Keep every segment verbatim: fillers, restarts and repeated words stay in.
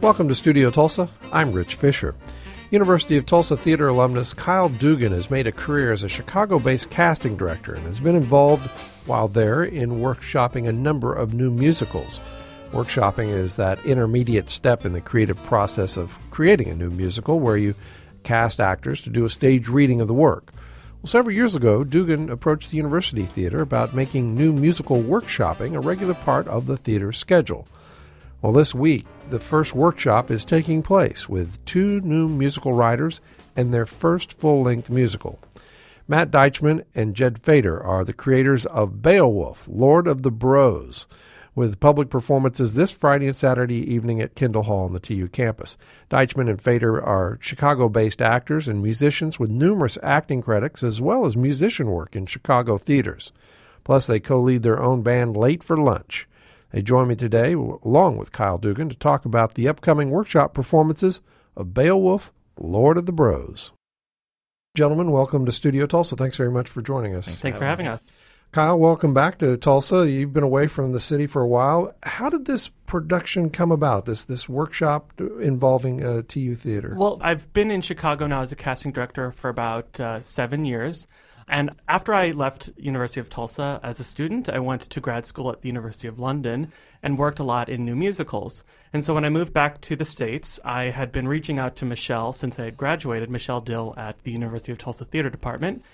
Welcome to Studio Tulsa. I'm Rich Fisher. University of Tulsa theater alumnus Kyle Dugan has made a career as a Chicago-based casting director and has been involved while there in workshopping a number of new musicals. Workshopping is that intermediate step in the creative process of creating a new musical where you cast actors to do a stage reading of the work. Well, several years ago, Dugan approached the University Theater about making new musical workshopping a regular part of the theater's schedule. Well, this week, the first workshop is taking place with two new musical writers and their first full-length musical. Matt Deichman and Jed Fader are the creators of Beowulf, Lord of the Bros, with public performances this Friday and Saturday evening at Kendall Hall on the T U campus. Deichman and Fader are Chicago-based actors and musicians with numerous acting credits as well as musician work in Chicago theaters. Plus, they co-lead their own band Late for Lunch. They join me today, along with Kyle Dugan, to talk about the upcoming workshop performances of Beowulf, Lord of the Bros. Gentlemen, welcome to Studio Tulsa. Thanks very much for joining us. Thanks, Thanks for having us. us. Kyle, welcome back to Tulsa. You've been away from the city for a while. How did this production come about, this this workshop involving uh, T U Theater? Well, I've been in Chicago now as a casting director for about uh, seven years. And after I left University of Tulsa as a student, I went to grad school at the University of London and worked a lot in new musicals. And so when I moved back to the States, I had been reaching out to Michelle since I had graduated, Michelle Dill at the University of Tulsa Theater Department,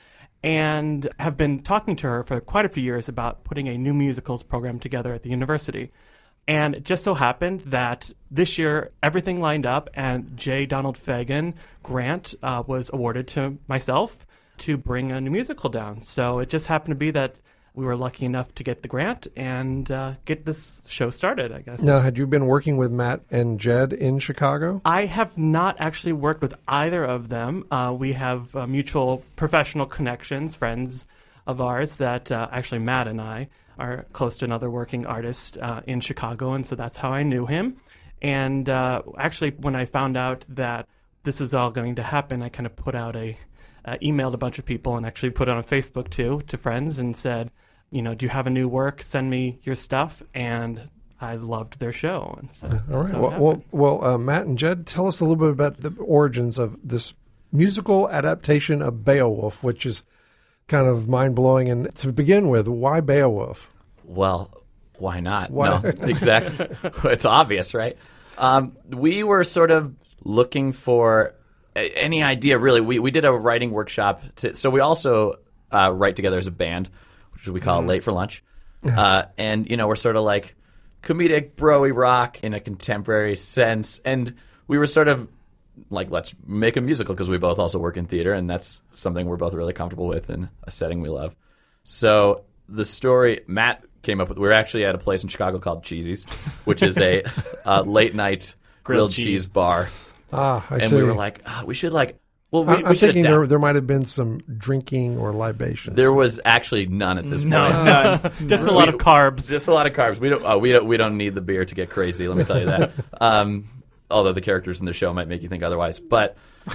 and have been talking to her for quite a few years about putting a new musicals program together at the university. And it just so happened that this year everything lined up and J. Donald Fagan grant uh, was awarded to myself to bring a new musical down. So it just happened to be that we were lucky enough to get the grant and uh, get this show started, I guess. Now, had you been working with Matt and Jed in Chicago? I have not actually worked with either of them. Uh, we have uh, mutual professional connections, friends of ours that uh, actually Matt and I are close to another working artist uh, in Chicago, and so that's how I knew him. And uh, actually, when I found out that this was all going to happen, I kind of put out a Uh, emailed a bunch of people and actually put it on Facebook too to friends and said, you know, do you have a new work? Send me your stuff. And I loved their show. And so, all right. Well, well, well uh, Matt and Jed, tell us a little bit about the origins of this musical adaptation of Beowulf, which is kind of mind-blowing. And to begin with, why Beowulf? Well, why not? Why? No, exactly. It's obvious, right? Um, we were sort of looking for any idea, really. We we did a writing workshop. To, so we also uh, write together as a band, which we call mm-hmm. Late for Lunch. Uh, and, you know, we're sort of like comedic, bro-y rock in a contemporary sense. And we were sort of like, let's make a musical because we both also work in theater, and that's something we're both really comfortable with and a setting we love. So the story Matt came up with, we were actually at a place in Chicago called Cheesy's, which is a uh, late-night grilled, grilled cheese. cheese bar. Ah, I and see. we were like, oh, we should like, well, we, I'm we should thinking adapt. there there might have been some drinking or libations. There was actually none at this no, point. None. Just a lot we, of carbs. Just a lot of carbs. We don't. Oh, we don't. We don't need the beer to get crazy. Let me tell you that. Um, although the characters in the show might make you think otherwise, but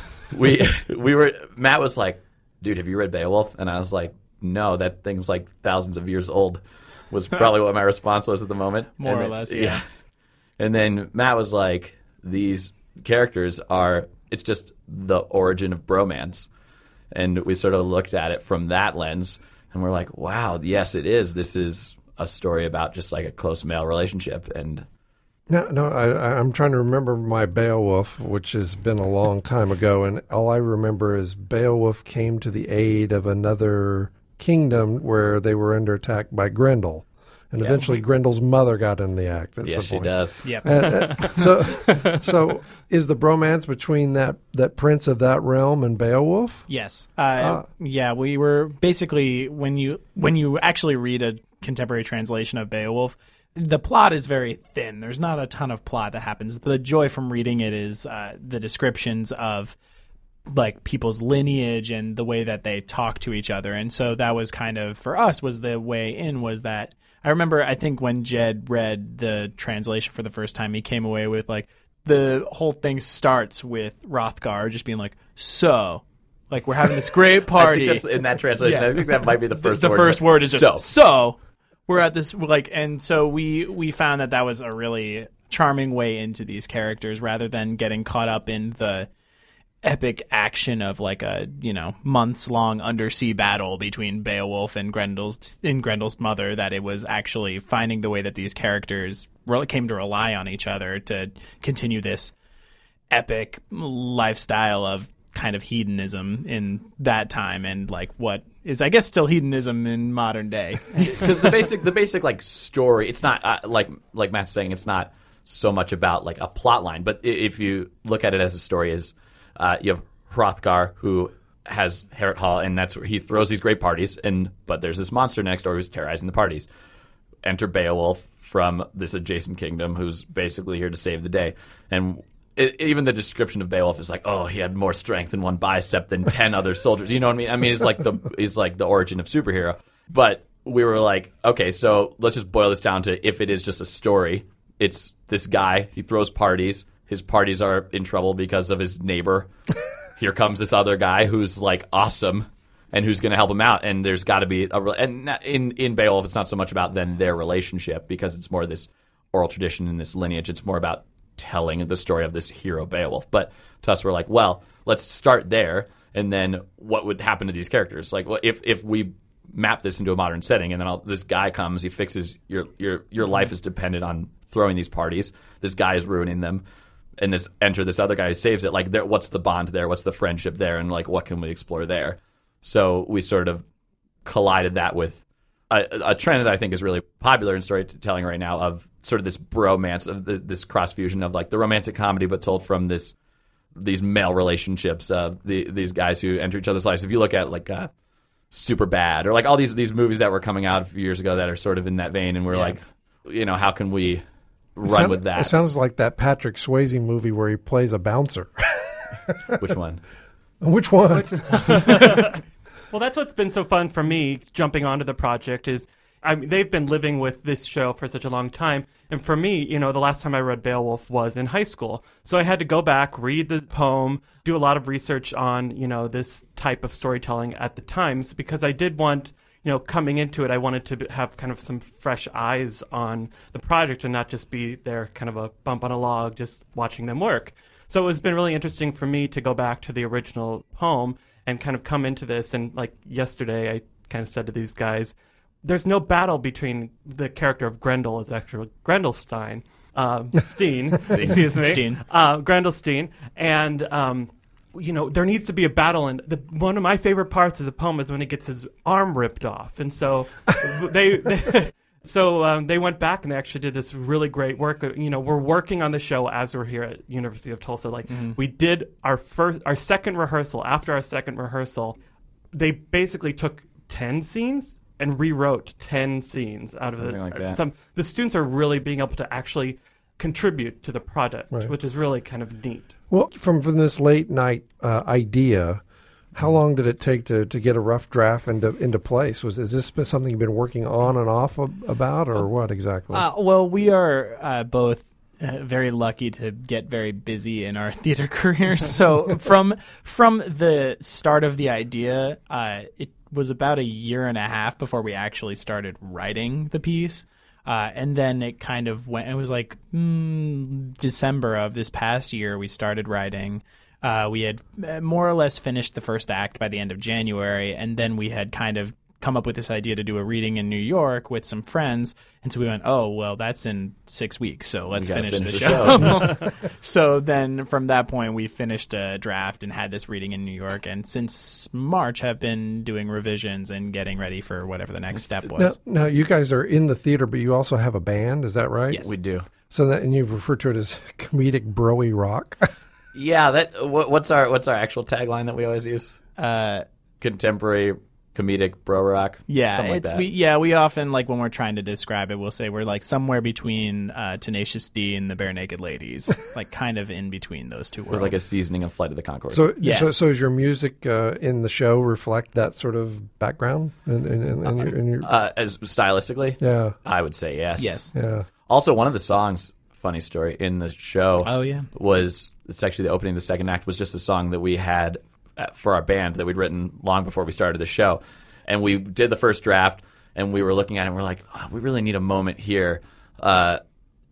we we were. Matt was like, "Dude, have you read Beowulf?" And I was like, "No, that thing's like thousands of years old." Was probably what my response was at the moment. More and or then, less, yeah. yeah. And then Matt was like, "These characters are." It's just the origin of bromance. And we sort of looked at it from that lens, and we're like, wow, yes, it is. This is a story about just like a close male relationship. And No, no, I, I'm trying to remember my Beowulf, which has been a long time ago, and all I remember is Beowulf came to the aid of another kingdom where they were under attack by Grendel. And yes. eventually Grendel's mother got in the act at yes, some point. Yes, she Yep. does. uh, uh, so, so is the bromance between that, that prince of that realm and Beowulf? Yes. Uh, ah. Yeah, we were basically, when you when you actually read a contemporary translation of Beowulf, the plot is very thin. There's not a ton of plot that happens. The joy from reading it is uh, the descriptions of like people's lineage and the way that they talk to each other. And so that was kind of, for us, was the way in was that I remember, I think when Jed read the translation for the first time, he came away with like, the whole thing starts with Hrothgar just being like, so, like we're having this great party. I think that's, in that translation, yeah. I think that might be the first the, word. The first word is just, so. so. We're at this, like, and so we, we found that that was a really charming way into these characters rather than getting caught up in the epic action of like a, you know, months long undersea battle between Beowulf and Grendel's and Grendel's mother, that it was actually finding the way that these characters really came to rely on each other to continue this epic lifestyle of kind of hedonism in that time, and like what is, I guess, still hedonism in modern day. Because the basic, the basic like story, it's not uh, like like Matt's saying, it's not so much about like a plot line, but if you look at it as a story, is uh, you have Hrothgar, who has Harrod Hall, and that's where he throws these great parties, and but there's this monster next door who's terrorizing the parties. Enter Beowulf from this adjacent kingdom, who's basically here to save the day, and It, even the description of Beowulf is like, oh, he had more strength in one bicep than ten other soldiers. You know what I mean? I mean, it's like the it's like the origin of superhero. But we were like, okay, so let's just boil this down to, if it is just a story, it's this guy. He throws parties. His parties are in trouble because of his neighbor. Here comes this other guy who's like awesome and who's going to help him out. And there's got to be a and in in Beowulf, it's not so much about then their relationship, because it's more this oral tradition in this lineage. It's more about telling the story of this hero Beowulf. But to us, we're like, well, let's start there, and then what would happen to these characters? Like, well, if if we map this into a modern setting, and then I'll, this guy comes, he fixes your your your life is dependent on throwing these parties. This guy is ruining them, and this enter this other guy who saves it. Like, there, what's the bond there? What's the friendship there? And like, what can we explore there? So we sort of collided that with a, a trend that I think is really popular in storytelling right now, of sort of this bromance, of the, this cross fusion of like the romantic comedy, but told from this these male relationships of the, these guys who enter each other's lives. If you look at like uh, Superbad, or like all these these movies that were coming out a few years ago that are sort of in that vein, and we're yeah. like, you know, how can we run sound, with that? It sounds like that Patrick Swayze movie where he plays a bouncer. Which one? Which one? Which- Well, that's what's been so fun for me jumping onto the project is, I mean, they've been living with this show for such a long time. And for me, you know, the last time I read Beowulf was in high school. So I had to go back, read the poem, do a lot of research on, you know, this type of storytelling at the times, because I did want, you know, coming into it, I wanted to have kind of some fresh eyes on the project and not just be there kind of a bump on a log, just watching them work. So it's been really interesting for me to go back to the original poem and kind of come into this. And like yesterday, I kind of said to these guys, there's no battle between the character of Grendel as actually Grendelstein, um, Steen, excuse me, Steen. Uh, Grendelstein, and um, you know, there needs to be a battle. And the, one of my favorite parts of the poem is when he gets his arm ripped off. And so they, they so um, they went back and they actually did this really great work. You know, we're working on the show as we're here at University of Tulsa. Like mm-hmm. we did our first, our second rehearsal. After our second rehearsal, they basically took ten scenes and rewrote ten scenes out Something of it. Like that. Some the students are really being able to actually contribute to the project, right. which is really kind of neat. Well, from from this late night uh, idea, how long did it take to, to get a rough draft into into place? Was is this been something you've been working on and off of, about, or what exactly? Uh, well, we are uh, both uh, very lucky to get very busy in our theater careers. So from from the start of the idea, uh, it was about a year and a half before we actually started writing the piece. Uh, and then it kind of went, it was like mm, December of this past year we started writing. Uh, we had more or less finished the first act by the end of January, and then we had kind of come up with this idea to do a reading in New York with some friends. And so we went, oh, well, that's in six weeks, so let's finish, finish the, the show. show. So then from that point, we finished a draft and had this reading in New York. And since March, have been doing revisions and getting ready for whatever the next step was. Now, now you guys are in the theater, but you also have a band. Is that right? Yes. We do. So that, and you refer to it as comedic broy rock. Yeah, that. What, what's our what's our actual tagline that we always use? Uh, Contemporary comedic bro rock. Yeah, something like it's that. we yeah we often, like when we're trying to describe it, we'll say we're like somewhere between uh, Tenacious D and the Bare Naked Ladies, like kind of in between those two worlds. With like a seasoning of Flight of the Conchords. So, Yes. so, so does your music uh, in the show reflect that sort of background? In, in, in, in your, in your, uh, as stylistically, yeah, I would say yes. Yes. yeah. Also, one of the songs, funny story, in the show Oh yeah. was, it's actually the opening of the second act, was just a song that we had uh, for our band that we'd written long before we started the show. And we did the first draft, and we were looking at it, and we're like, oh, we really need a moment here. Uh,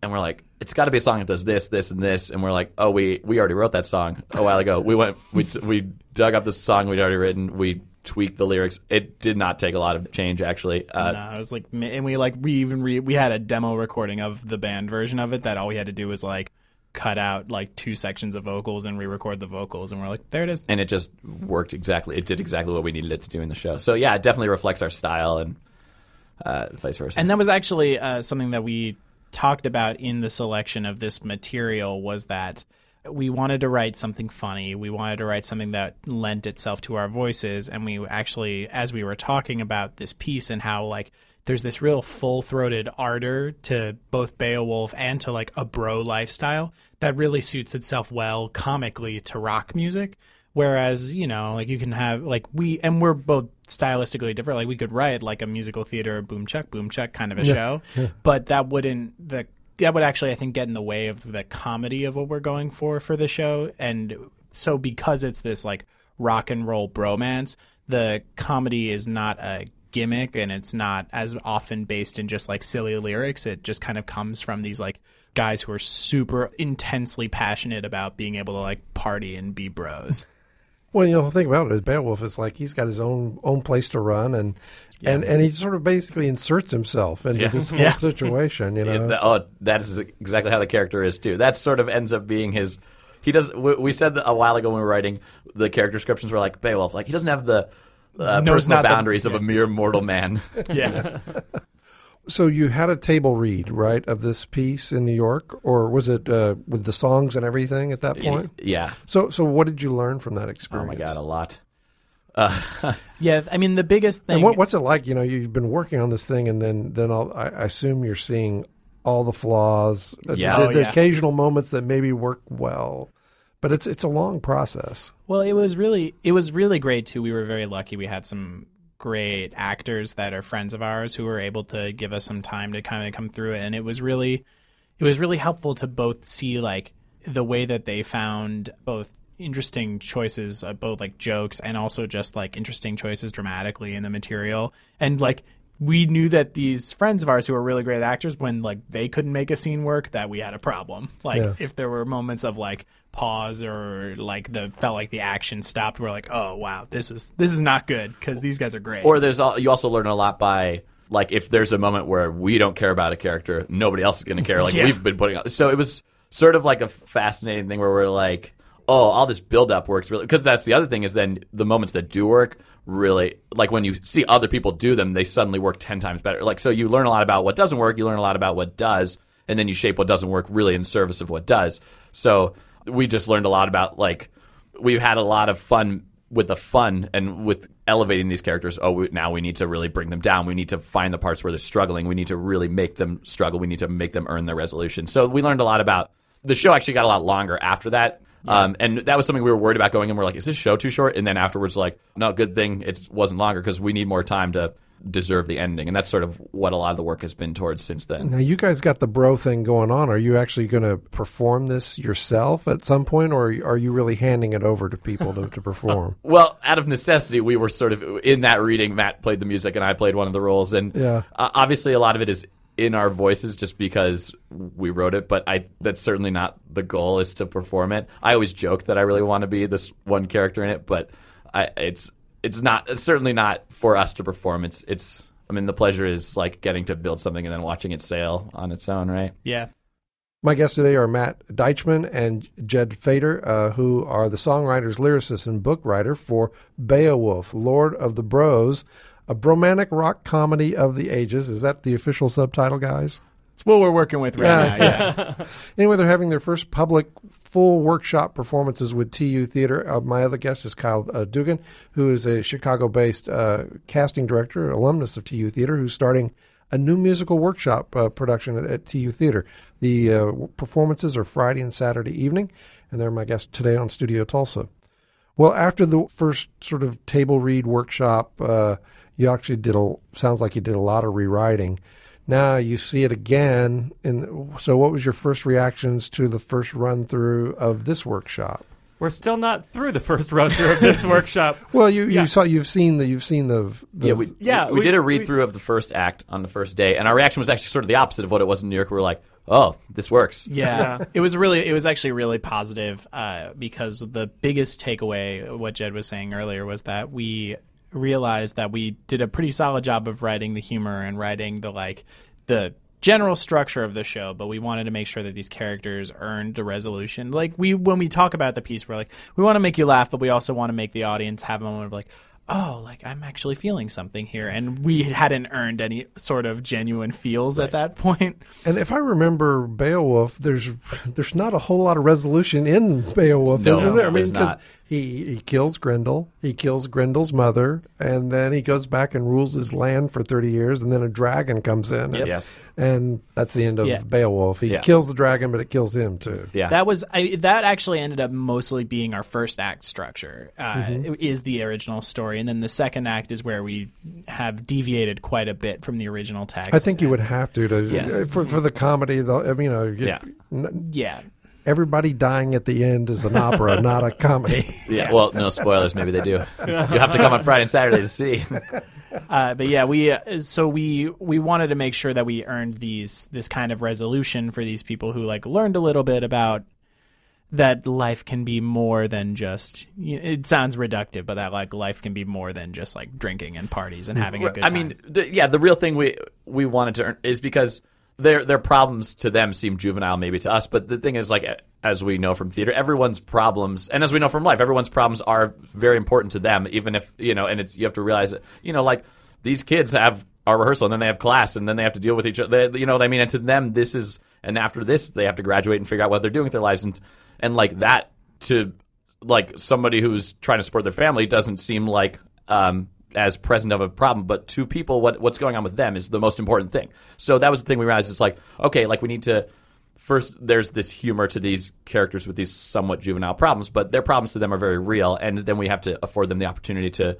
and we're like, it's got to be a song that does this, this, and this. And we're like, oh, we we already wrote that song a while ago. We went, we we dug up the song we'd already written. We tweaked the lyrics. It did not take a lot of change, actually. Uh, no, it was like, and we like we even re, we had a demo recording of the band version of it that all we had to do was like cut out like two sections of vocals and re-record the vocals, and we're like, there it is. And it just worked exactly. It did exactly what we needed it to do in the show. So yeah, it definitely reflects our style and uh, vice versa. And that was actually uh, something that we talked about in the selection of this material, was that we wanted to write something funny. We wanted to write something that lent itself to our voices. And we actually, as we were talking about this piece and how like there's this real full-throated ardor to both Beowulf and to like a bro lifestyle that really suits itself well comically to rock music. Whereas, you know, like you can have like we, and we're both stylistically different. Like we could write like a musical theater, boom chuck, boom chuck kind of a yeah, show, yeah. but that wouldn't, the, that would actually, I think, get in the way of the comedy of what we're going for for the show. And so because it's this like rock and roll bromance, the comedy is not a gimmick and it's not as often based in just like silly lyrics. It just kind of comes from these like guys who are super intensely passionate about being able to like party and be bros. Well, you know, the thing about it is Beowulf is like he's got his own own place to run, and yeah. and, and he sort of basically inserts himself into yeah. this whole yeah. situation, you know. Yeah, the, oh, that is exactly how the character is, too. That sort of ends up being his... He does. We, we said that a while ago when we were writing the character descriptions, we're like, Beowulf, like he doesn't have the uh, no, personal not boundaries the, of yeah. a mere mortal man. Yeah. So you had a table read, right, of this piece in New York, or was it uh, with the songs and everything at that point? Yeah. So, so what did you learn from that experience? Oh my God, a lot. Uh, yeah, I mean the biggest thing. And what, what's it like? You know, you've been working on this thing, and then then I'll, I, I assume you're seeing all the flaws, Yeah. the, Oh, the yeah. occasional moments that maybe work well, but it's it's a long process. Well, it was really it was really great too. We were very lucky. We had some great actors that are friends of ours who were able to give us some time to kind of come through it, and it was really it was really helpful to both see like the way that they found both interesting choices, uh, both like jokes and also just like interesting choices dramatically in the material. And like we knew that these friends of ours who were really great actors, when like they couldn't make a scene work, that we had a problem. Like Yeah. if there were moments of like pause or like the felt like the action stopped, we're like, oh wow, this is this is not good because these guys are great. or there's all, you also learn a lot by, like, if there's a moment where we don't care about a character, nobody else is going to care. Like, Yeah. we've been putting on. So it was sort of like a fascinating thing where we're like, oh, all this build-up works really. Because that's the other thing is then the moments that do work really, like when you see other people do them, they suddenly work ten times better. Like, so you learn a lot about what doesn't work, you learn a lot about what does, and then you shape what doesn't work really in service of what does. So we just learned a lot about, like, we've had a lot of fun with the fun and with elevating these characters. Oh, we, now we need to really bring them down. We need to find the parts where they're struggling. We need to really make them struggle. We need to make them earn their resolution. So we learned a lot about the show. Actually got a lot longer after that. Um, and that was something we were worried about going in. We're like, is this show too short? And then afterwards, like, no, good thing it wasn't longer because we need more time to deserve the ending. And that's sort of what a lot of the work has been towards since then. Now, you guys got the bro thing going on. Are you actually going to perform this yourself at some point, or are you really handing it over to people to, to perform? Well, out of necessity, we were sort of in that reading. Matt played the music and I played one of the roles. And Yeah. uh, obviously a lot of it is in our voices just because we wrote it, but I that's certainly not the goal, is to perform it. I always joke that I really want to be this one character in it, but I, it's it's not it's certainly not for us to perform. It's it's I mean the pleasure is like getting to build something and then watching it sail on its own, right? yeah. My guests today are Matt Deichman and Jed Fader, uh, who are the songwriters, lyricist, and book writer for Beowulf, Lord of the Bros, a bromantic rock comedy of the ages. Is that the official subtitle, guys? It's what we're working with right Yeah. now. Yeah. Anyway, they're having their first public full workshop performances with T U Theater. Uh, my other guest is Kyle uh, Dugan, who is a Chicago-based uh, casting director, alumnus of T U Theater, who's starting a new musical workshop uh, production at, at T U Theater. The uh, performances are Friday and Saturday evening, and they're my guests today on Studio Tulsa. Well, after the first sort of table read workshop, uh, you actually did a, sounds like you did a lot of rewriting. Now you see it again. In, so what was your first reactions to the first run through of this workshop? we're still not through the first run through of this workshop. Well, you, you Yeah. saw you've seen the you've seen the, the Yeah, we, Yeah, we, we we- did a read we- through of the first act on the first day, and our reaction was actually sort of the opposite of what it was in New York. We were like, "Oh, this works." Yeah. Yeah. It was really, it was actually really positive uh, because the biggest takeaway, what Jed was saying earlier, was that we realized that we did a pretty solid job of writing the humor and writing the like the general structure of the show, but we wanted to make sure that these characters earned a resolution. Like we, when we talk about the piece, we're like, we want to make you laugh, but we also want to make the audience have a moment of like, oh, like I'm actually feeling something here. And we hadn't earned any sort of genuine feels at that point. And if I remember Beowulf, there's there's not a whole lot of resolution in Beowulf, No, isn't there? I there's mean, because not. he, he kills Grendel, he kills Grendel's mother, and then he goes back and rules his land for thirty years, and then a dragon comes in. And, Yes. and that's the end of Yeah. Beowulf. He Yeah. kills the dragon, but it kills him, too. Yeah. That was I, that actually ended up mostly being our first act structure. Uh, it is the original story, and then the second act is where we have deviated quite a bit from the original text. I think you would have to, to Yes. for, for the comedy, though. I mean, you know, you- Yeah. n- Yeah. everybody dying at the end is an opera, not a comedy. Yeah. Well, no spoilers. Maybe they do. You have to come on Friday and Saturday to see. Uh, but yeah, we uh, so we we wanted to make sure that we earned these this kind of resolution for these people who like learned a little bit about that life can be more than just. You know, it sounds reductive, but that like life can be more than just like drinking and parties and having a good I time. mean, the, yeah, the real thing we we wanted to earn is because their their problems to them seem juvenile, maybe to us. But the thing is, like as we know from theater, everyone's problems, and as we know from life, everyone's problems are very important to them. Even if you know, and it's you have to realize that you know, like these kids have our rehearsal, and then they have class, and then they have to deal with each other. They, you know what I mean? And to them, this is, and after this, they have to graduate and figure out what they're doing with their lives, and and like that to like somebody who's trying to support their family doesn't seem like um, as present of a problem, but to people, what what's going on with them is the most important thing. So that was the thing we realized. It's like, okay, like we need to first. There's this humor to these characters with these somewhat juvenile problems, but their problems to them are very real, and then we have to afford them the opportunity to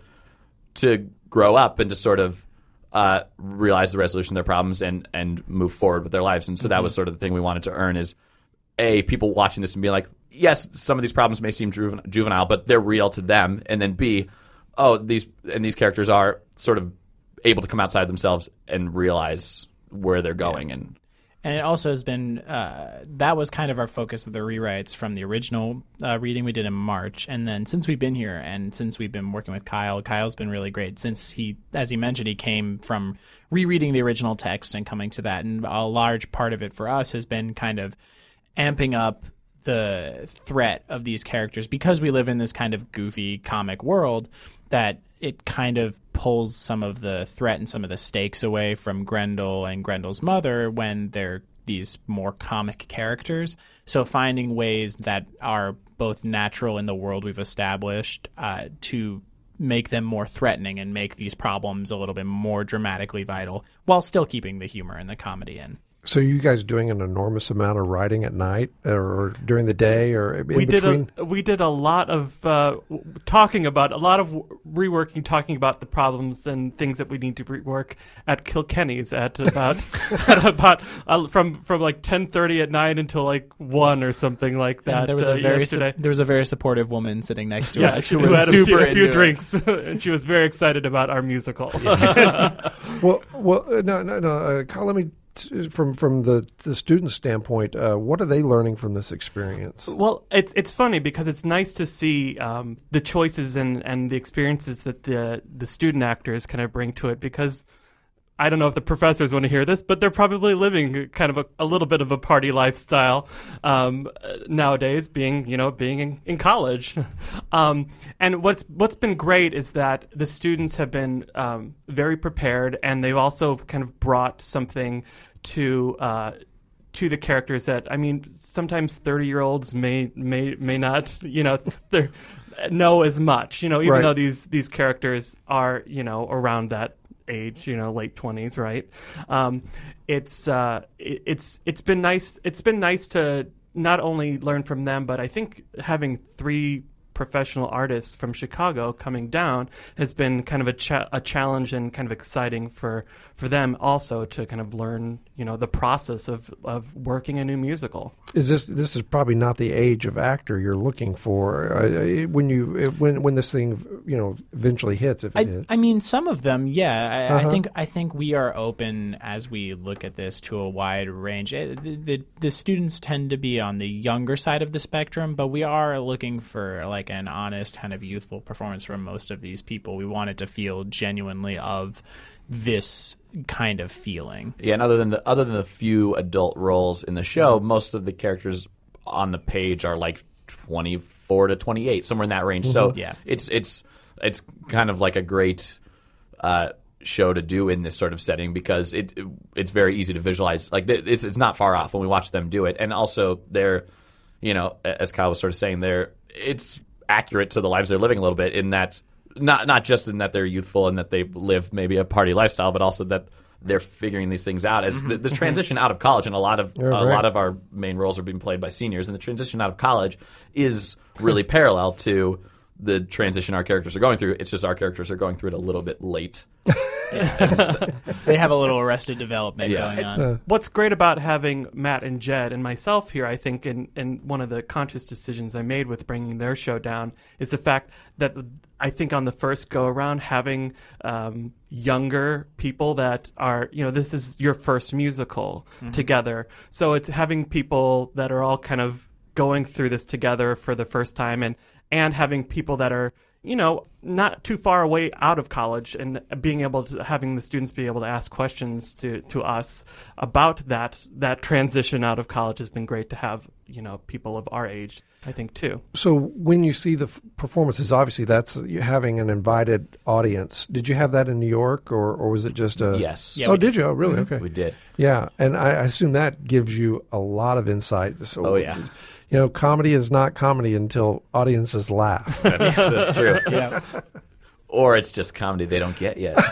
to grow up and to sort of uh, realize the resolution of their problems and and move forward with their lives. And so that was sort of the thing we wanted to earn is. A, people watching this and being like, yes, some of these problems may seem juven- juvenile, but they're real to them. And then B, oh, these and these characters are sort of able to come outside themselves and realize where they're going. Yeah. And And it also has been, uh, that was kind of our focus of the rewrites from the original uh, reading we did in March. And then since we've been here and since we've been working with Kyle, Kyle's been really great since he, as he mentioned, he came from rereading the original text and coming to that. And a large part of it for us has been kind of amping up the threat of these characters because we live in this kind of goofy comic world that it kind of pulls some of the threat and some of the stakes away from Grendel and Grendel's mother when they're these more comic characters. So finding ways that are both natural in the world we've established uh, to make them more threatening and make these problems a little bit more dramatically vital while still keeping the humor and the comedy in. So you guys doing an enormous amount of writing at night or, or during the day or in we between? did a, we did a lot of uh, w- talking about a lot of w- reworking, talking about the problems and things that we need to rework at Kilkenny's at about at about uh, from from like ten thirty at night until like one or something like that. And there was uh, a very su- yesterday. there was a very supportive woman sitting next to Yeah, us who, who was had super a few, a few into it. drinks, and she was very excited about our musical. Well, well, uh, no, no, no. Uh, Kyle, let me t- from from the the student standpoint. Uh, what are they learning from this experience? Well, it's it's funny because it's nice to see um, the choices and, and the experiences that the the student actors kind of bring to it. Because I don't know if the professors want to hear this, but they're probably living kind of a, a little bit of a party lifestyle um, nowadays, being you know being in, in college. um, and what's what's been great is that the students have been um, very prepared, and they've also kind of brought something to. Uh, to the characters that I mean, sometimes thirty-year-olds may may may not, you know, they know as much, you know, even Right. though these these characters are, you know, around that age, you know, late twenties, right? Um, it's uh, it, it's it's been nice. It's been nice to not only learn from them, but I think having three professional artists from Chicago coming down has been kind of a, cha- a challenge and kind of exciting for, for them also to kind of learn, you know, the process of, of working a new musical. Is this this is probably not the age of actor you're looking for uh, when you when when this thing, you know, eventually hits, if it I, hits? I mean, some of them, yeah. I, Uh-huh. I think I think we are open as we look at this to a wide range. Eh, The, the, the students tend to be on the younger side of the spectrum, but we are looking for like an honest, kind of youthful performance from most of these people. We want it to feel genuinely of this kind of feeling. Yeah, and other than the other than the few adult roles in the show, most of the characters on the page are like twenty-four to twenty-eight, somewhere in that range. So Yeah. it's it's it's kind of like a great uh, show to do in this sort of setting because it, it it's very easy to visualize. Like it's it's not far off when we watch them do it, and also they're, you know, as Kyle was sort of saying, they're it's accurate to the lives they're living a little bit in that. Not not just in that they're youthful and that they live maybe a party lifestyle, but also that they're figuring these things out. As the, the transition out of college, and a lot of Yeah, a right. lot of our main roles are being played by seniors, and the transition out of college is really parallel to the transition our characters are going through. It's just our characters are going through it a little bit late. They have a little Arrested Development Yeah. going on. Uh, What's great about having Matt and Jed and myself here, I think, in, in one of the conscious decisions I made with bringing their show down is the fact that I think on the first go-around, having um, younger people that are, you know, this is your first musical together. So it's having people that are all kind of going through this together for the first time and, and having people that are, you know, not too far away out of college and being able to having the students be able to ask questions to, to us about that that transition out of college has been great to have, you know, people of our age, I think, too. So when you see the f- performances, obviously that's you having an invited audience. Did you have that in New York, or, or was it just a... Yes. Yeah, oh, we did you? Oh, really? Okay. We did. Yeah, and I I assume that gives you a lot of insight. So, Oh, yeah. You know, comedy is not comedy until audiences laugh. That's, that's true. Yeah, Or it's just comedy they don't get yet.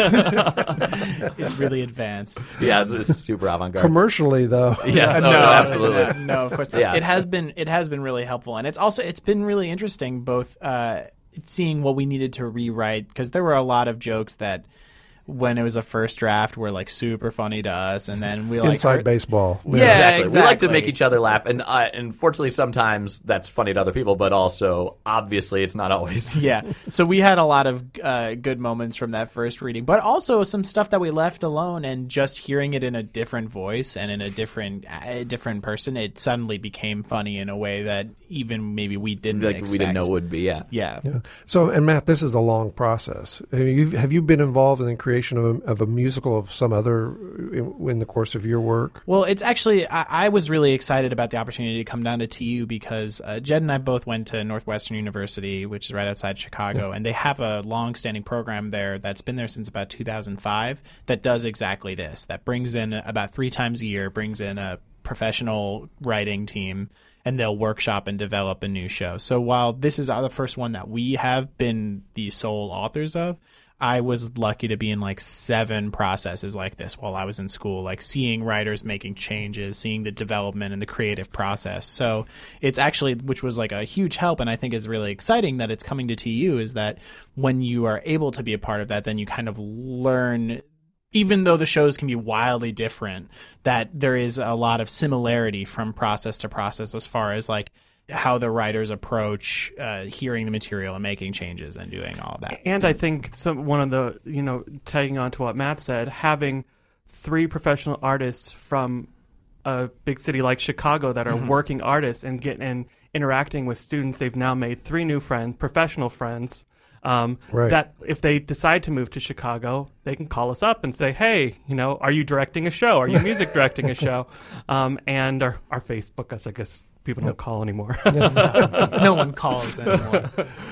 it's really advanced. Yeah, it's, it's super avant-garde. Commercially, though. Yes, no, oh, no, absolutely. uh, no, of course. Yeah. It has been it has been really helpful, and it's also it's been really interesting both uh, seeing what we needed to rewrite, because there were a lot of jokes that when it was a first draft were like super funny to us, and then we like Inside heard- baseball. Yeah, exactly. exactly. We like to make each other laugh, and uh, and fortunately, sometimes that's funny to other people, but also obviously it's not always. Yeah, so we had a lot of uh, good moments from that first reading, but also some stuff that we left alone, and just hearing it in a different voice and in a different a different person, it suddenly became funny in a way that even maybe we didn't Like expect. we didn't know it would be. Yeah. Yeah. Yeah. So, and Matt, this is a long process. Have you, have you been involved in the creation of a, of a musical of some other in, in the course of your work? Well, it's actually, I, I was really excited about the opportunity to come down to T U because uh, Jed and I both went to Northwestern University, which is right outside Chicago, and they have a long-standing program there that's been there since about two thousand five that does exactly this, that brings in about three times a year, brings in a professional writing team, and they'll workshop and develop a new show. So while this is the first one that we have been the sole authors of, I was lucky to be in like seven processes like this while I was in school, like seeing writers making changes, seeing the development and the creative process. So it's actually, which was like a huge help, and I think is really exciting that it's coming to T U, is that when you are able to be a part of that, then you kind of learn, even though the shows can be wildly different, that there is a lot of similarity from process to process as far as like how the writers approach uh, hearing the material and making changes and doing all of that. And I think some one of the, you know, tagging on to what Matt said, having three professional artists from a big city like Chicago that are Mm-hmm. working artists and getting and interacting with students, they've now made three new friends, professional friends. Um, Right. That if they decide to move to Chicago, they can call us up and say, "Hey, you know, are you directing a show? Are you music directing a show?" Um, and our, our Facebook us, I guess. People don't call anymore. No one calls anymore.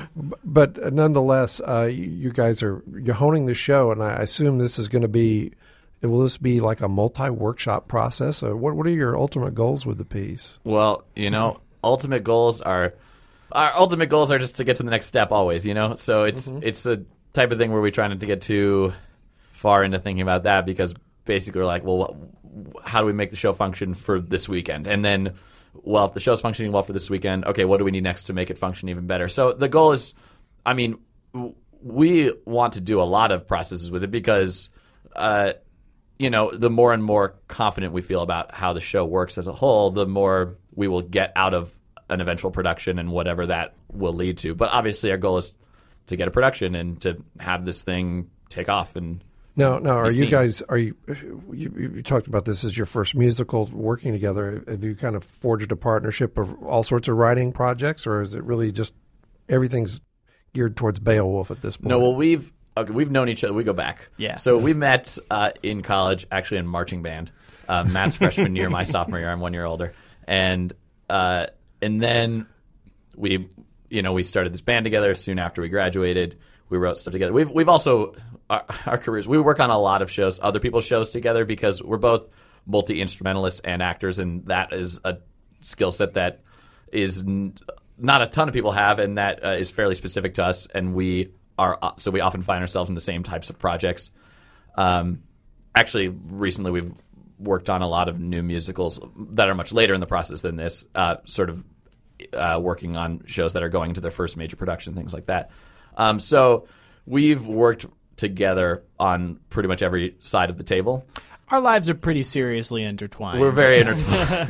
But nonetheless, uh, you, you guys are you're honing the show, and I assume this is going to be. Will this be like a multi-workshop process? Or what What are your ultimate goals with the piece? Well, you know, ultimate goals are our ultimate goals are just to get to the next step always, you know? So it's it's a type of thing where we try not to get too far into thinking about that, because basically we're like, well, what, how do we make the show function for this weekend? And then well, if the show's functioning well for this weekend, okay, what do we need next to make it function even better? So the goal is, I mean, w- we want to do a lot of processes with it because, uh, you know, the more and more confident we feel about how the show works as a whole, the more we will get out of an eventual production and whatever that will lead to. But obviously our goal is to get a production and to have this thing take off. And now, now, are you seen. guys? Are you, you? You talked about this as your first musical working together. Have you kind of forged a partnership of all sorts of writing projects, or is it really just everything's geared towards Beowulf at this point? No, well, we've okay, we've known each other. We go back. Yeah. So we met uh, in college, actually in marching band. Uh, Matt's freshman year, my sophomore year. I'm one year older, and uh, and then we, you know, we started this band together. Soon after we graduated, we wrote stuff together. We've we've also our, our careers. We work on a lot of shows, other people's shows together, because we're both multi-instrumentalists and actors, and that is a skill set that is n- not a ton of people have, and that uh, is fairly specific to us. And we are uh, so we often find ourselves in the same types of projects. Um, actually, recently we've worked on a lot of new musicals that are much later in the process than this, uh, sort of uh, working on shows that are going into their first major production, things like that. Um, so we've worked together on pretty much every side of the table. Our lives are pretty seriously intertwined. We're very intertwined.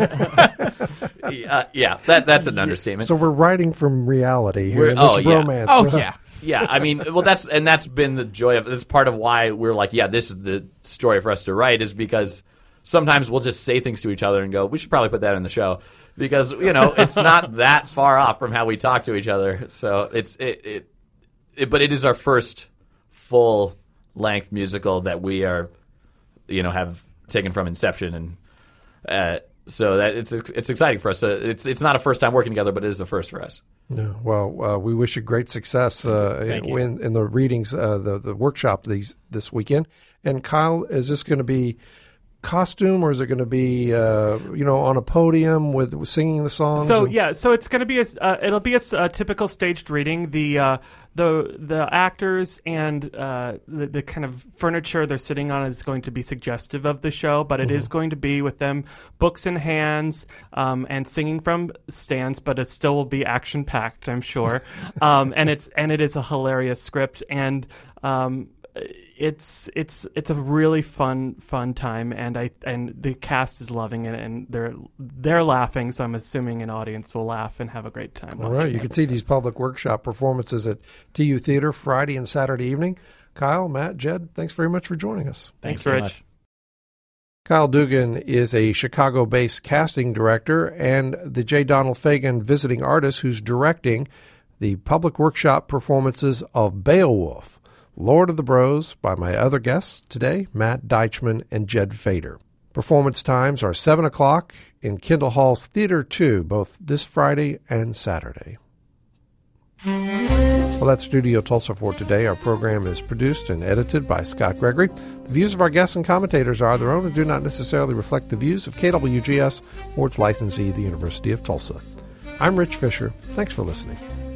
uh, yeah, that that's an understatement. So we're writing from reality here We're- in this oh, yeah. romance. Oh, yeah. Yeah, I mean, well, that's and that's been the joy of. That's part of why we're like, yeah, this is the story for us to write, is because sometimes we'll just say things to each other and go, we should probably put that in the show, because you know it's not that far off from how we talk to each other. So it's it, it, it but it is our first full length musical that we are, you know, have taken from inception, and uh, so that it's it's exciting for us. To, it's it's not a first time working together, but it is a first for us. Yeah, well, uh, we wish you great success uh, Thank in, you. in, in the readings, uh, the the workshop these this weekend. And Kyle, is this going to be costume, or is it going to be uh, you know on a podium with, with singing the songs? So and- yeah, so it's going to be a, uh, it'll be a, s- a typical staged reading. The uh, the the actors and uh, the, the kind of furniture they're sitting on is going to be suggestive of the show, but it is going to be with them books in hands um, and singing from stands, but it still will be action packed, I'm sure. um, and it's and it is a hilarious script, and um, it's it's it's a really fun fun time, and I and the cast is loving it, and they're they're laughing, so I'm assuming an audience will laugh and have a great time. All watching right, you it. can see these public workshop performances at T U Theater Friday and Saturday evening. Kyle, Matt, Jed, thanks very much for joining us. Thanks, so Rich. much. Kyle Dugan is a Chicago-based casting director and the J. Donald Fagan visiting artist who's directing the public workshop performances of Beowulf, Lord of the Bros, by my other guests today, Matt Deichman and Jed Fader. Performance times are seven o'clock in Kendall Hall's Theater two, both this Friday and Saturday. Well, that's Studio Tulsa for today. Our program is produced and edited by Scott Gregory. The views of our guests and commentators are their own and do not necessarily reflect the views of K W G S or its licensee, the University of Tulsa. I'm Rich Fisher. Thanks for listening.